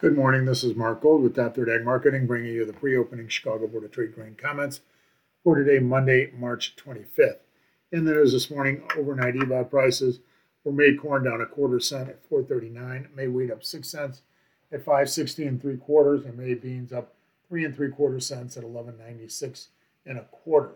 Good morning. This is Mark Gold with Top Third Ag Marketing, bringing you the pre-opening Chicago Board of Trade grain comments for today, Monday, March 25th. In the news this morning, overnight EBOT prices for May corn down a quarter cent at 4.39, May wheat up 6 cents at 5.60 3/4, and May beans up 3 3/4 cents at 11.96 1/4.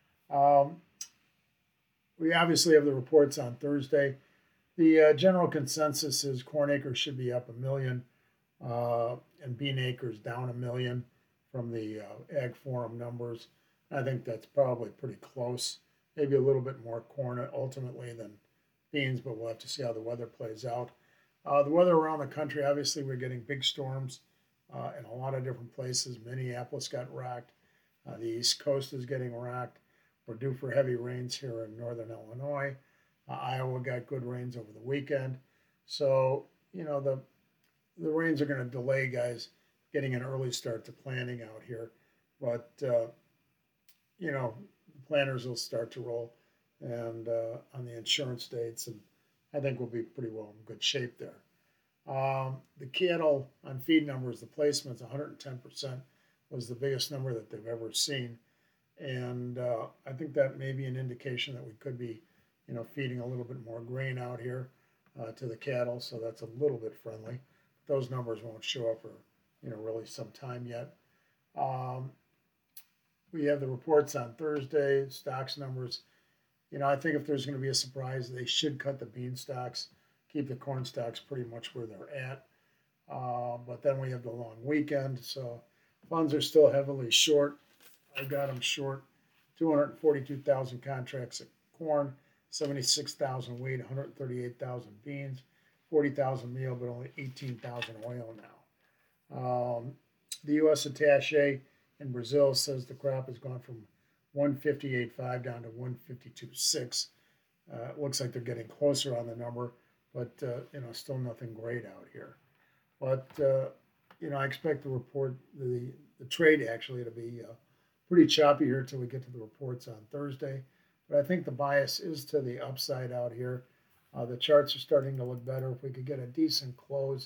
We obviously have the reports on Thursday. The general consensus is corn acres should be up 1 million. And bean acres down 1 million from the Ag Forum numbers. I think that's probably pretty close. Maybe a little bit more corn ultimately than beans, but we'll have to see how the weather plays out. The weather around the country, obviously, we're getting big storms in a lot of different places. Minneapolis got rocked. The East Coast is getting rocked. We're due for heavy rains here in northern Illinois. Iowa got good rains over the weekend. So, the rains are going to delay guys getting an early start to planting out here. But, planters will start to roll and on the insurance dates, and I think we'll be pretty well in good shape there. The cattle on feed numbers, the placements, 110% was the biggest number that they've ever seen. And I think that may be an indication that we could be, feeding a little bit more grain out here to the cattle. So that's a little bit friendly. Those numbers won't show up for, really some time yet. We have the reports on Thursday, stocks numbers. I think if there's going to be a surprise, they should cut the bean stocks, keep the corn stocks pretty much where they're at. But then we have the long weekend, so funds are still heavily short. I got them short 242,000 contracts of corn, 76,000 wheat, 138,000 beans, 40,000 meal, but only 18,000 oil now. The U.S. attaché in Brazil says the crop has gone from 158.5 down to 152.6. It looks like they're getting closer on the number, but still nothing great out here. But I expect the trade actually to be pretty choppy here until we get to the reports on Thursday. But I think the bias is to the upside out here. The charts are starting to look better. If we could get a decent close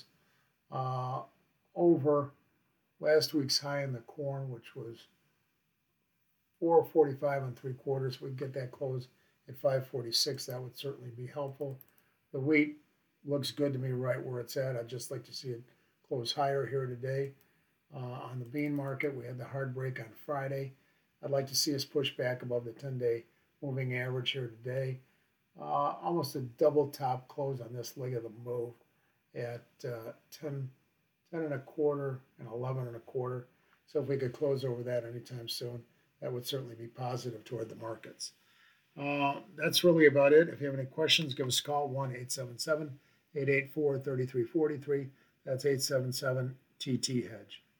over last week's high in the corn, which was 4.45 3/4, we get that close at 5.46. That would certainly be helpful. The wheat looks good to me right where it's at. I'd just like to see it close higher here today. On the bean market, we had the hard break on Friday. I'd like to see us push back above the 10-day moving average here today. Almost a double top close on this leg of the move at 10 1/4 and 11 1/4. So if we could close over that anytime soon, that would certainly be positive toward the markets. That's really about it. If you have any questions, give us a call, 1-877-884-3343. That's 877-TT-HEDGE.